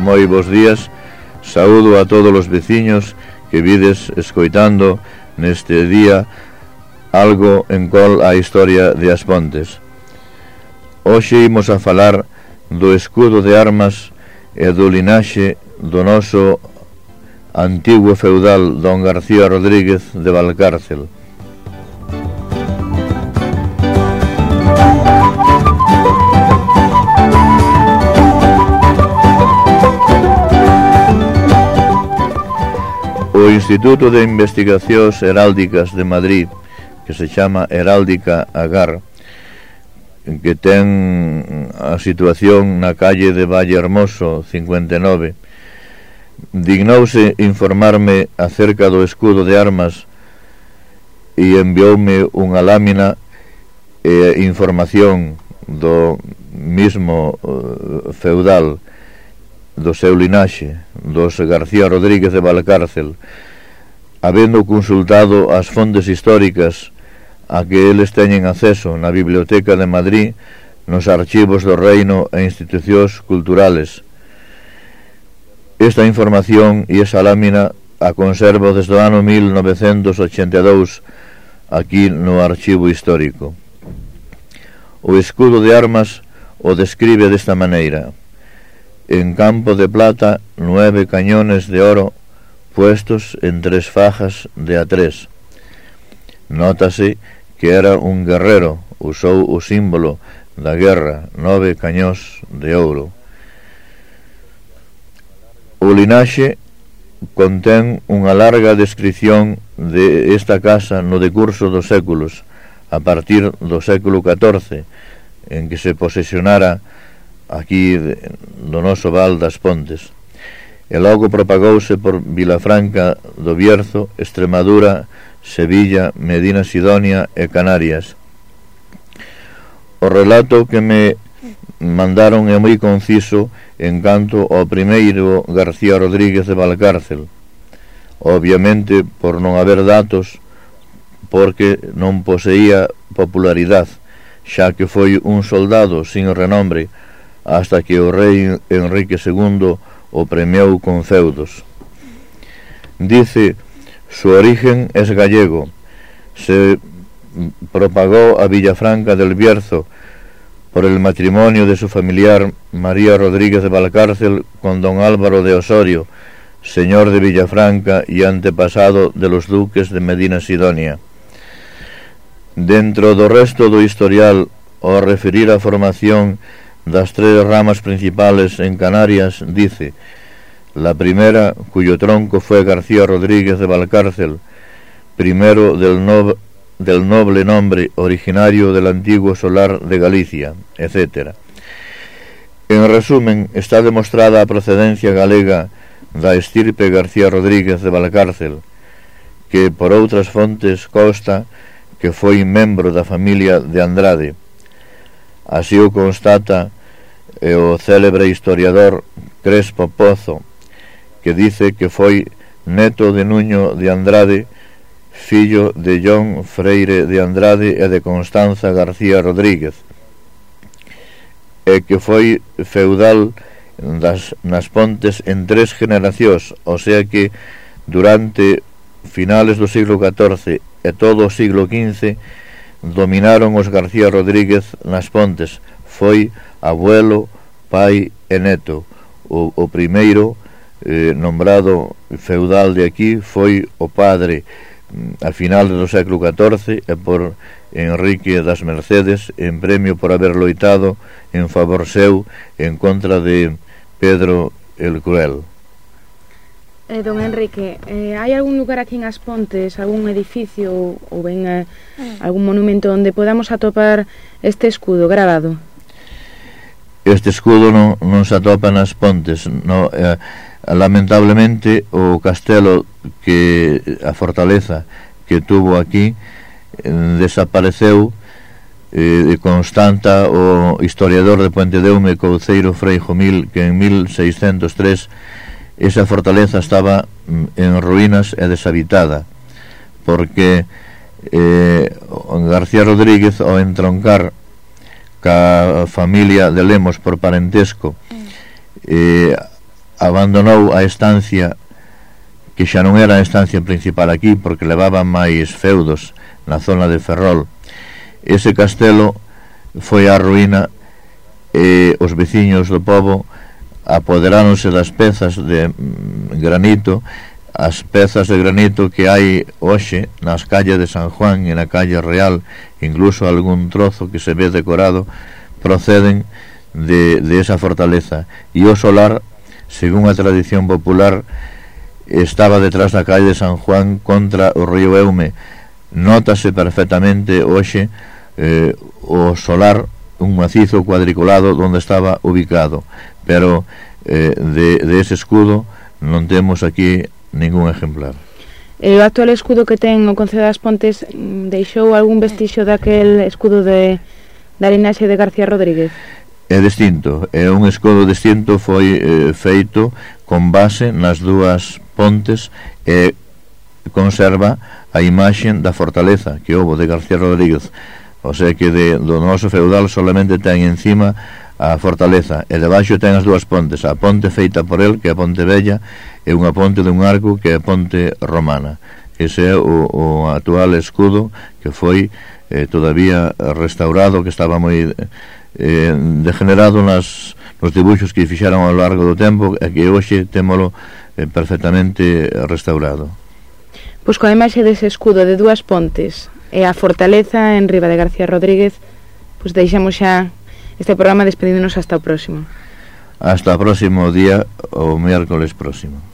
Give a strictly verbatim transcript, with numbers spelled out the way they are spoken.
moi bos días. Saúdo a todos os veciños que vides escoitando neste día algo en col a historia de As Pontes. Hoxe imos a falar do escudo de armas e do linaxe do noso antigo feudal don García Rodríguez de Valcárcel. O Instituto de Investigacións Heráldicas de Madrid, que se chama Heráldica Agar, que ten a situación na calle de Valle Hermoso cincuenta e nove, dignouse informarme acerca do escudo de armas e envioume unha lámina e información do mismo uh, feudal, do seu linaxe, dos García Rodríguez de Valcárcel, habendo consultado as fontes históricas a que eles teñen acceso na Biblioteca de Madrid, nos archivos do Reino e institucións culturales. Esta información e esa lámina a conservo desde o ano mil novecentos ochenta e dous aquí no archivo histórico. O escudo de armas o describe desta maneira: en campo de plata, nueve cañones de oro puestos en tres fajas de a tres. Nótase que era un guerrero, usou o símbolo da guerra, nove cañóns de ouro. O linaxe contén unha larga descripción de esta casa no decurso dos séculos, a partir do século catorce, en que se posesionara aquí do noso Val das Pontes, e logo propagouse por Vilafranca do Bierzo, Extremadura, Sevilla, Medina Sidonia e Canarias. O relato que me mandaron é moi conciso en canto ao primeiro García Rodríguez de Valcárcel, obviamente por non haber datos, porque non poseía popularidade, xa que foi un soldado sin renombre hasta que o rei Enrique segundo o premiou con feudos. Dice: su origen es gallego, se propagó a Villafranca del Bierzo por el matrimonio de su familiar María Rodríguez de Valcárcel con don Álvaro de Osorio, señor de Villafranca y antepasado de los duques de Medina Sidonia. Dentro do resto do historial, ao referir a formación das tres ramas principales en Canarias, dice: la primera, cuyo tronco fue García Rodríguez de Valcárcel, primero del noble del noble nombre originario del antiguo solar de Galicia, etcétera. En resumen, está demostrada a procedencia galega da estirpe García Rodríguez de Valcárcel, que por outras fontes consta que foi membro da familia de Andrade. Así o constata o célebre historiador Crespo Pozo, que dice que foi neto de Nuño de Andrade, fillo de John Freire de Andrade e de Constanza García Rodríguez, e que foi feudal das, nas Pontes en tres generacións, o sea que durante finales do siglo catorce e todo o siglo quince dominaron os García Rodríguez nas Pontes. Foi abuelo, pai e neto. O, o primeiro eh, nombrado feudal de aquí foi o padre a finales do século catorce e por Enrique das Mercedes, en premio por haber loitado en favor seu en contra de Pedro el Cruel. Eh, don Enrique, eh, hai algún lugar aquí en As Pontes, algún edificio ou ben eh, algún monumento onde podamos atopar este escudo grabado? Este escudo non, non se atopa nas Pontes, no, eh, lamentablemente o castelo, que a fortaleza que tuvo aquí eh, desapareceu, eh, constanta o historiador de Puente Deume Couceiro Frei Jomil, que en mil seiscentos tres esa fortaleza estaba en ruínas e deshabitada, porque eh, García Rodríguez, ao entroncar ca familia de Lemos por parentesco, eh, abandonou a estancia que xa non era a estancia principal aquí, porque levaban máis feudos na zona de Ferrol. Ese castelo foi a ruína e os veciños do pobo apoderáronse das pezas de granito, as pezas de granito que hai hoxe nas calles de San Juan e na calle Real, incluso algún trozo que se ve decorado, proceden de, de esa fortaleza. E o solar, según a tradición popular, estaba detrás da calle de San Juan contra o río Eume. Nótase perfectamente hoxe eh, o solar, un macizo cuadriculado onde estaba ubicado, pero eh, de, de ese escudo non temos aquí ningún exemplar. E o actual escudo que ten o Concello das Pontes deixou algún vestixo daquel escudo de, da linaxe de García Rodríguez? É distinto, é un escudo distinto, foi eh, feito con base nas dúas pontes e conserva a imaxen da fortaleza que houve de García Rodríguez, o sea que de, do noso feudal solamente ten encima a fortaleza e debaixo ten as dúas pontes, a ponte feita por el, que é a Ponte Vella, e unha ponte dun arco que é a Ponte Romana. Ese é o, o actual escudo que foi eh, todavía restaurado, que estaba moi eh, degenerado nas, nos dibuixos que fixaron ao largo do tempo, e que hoxe témolo eh, perfectamente restaurado. Pois coa imaxe dese escudo de dúas pontes e a fortaleza en riba de García Rodríguez, pois deixamos xa este programa despedíndonos hasta o próximo. Hasta o próximo día, o miércoles próximo.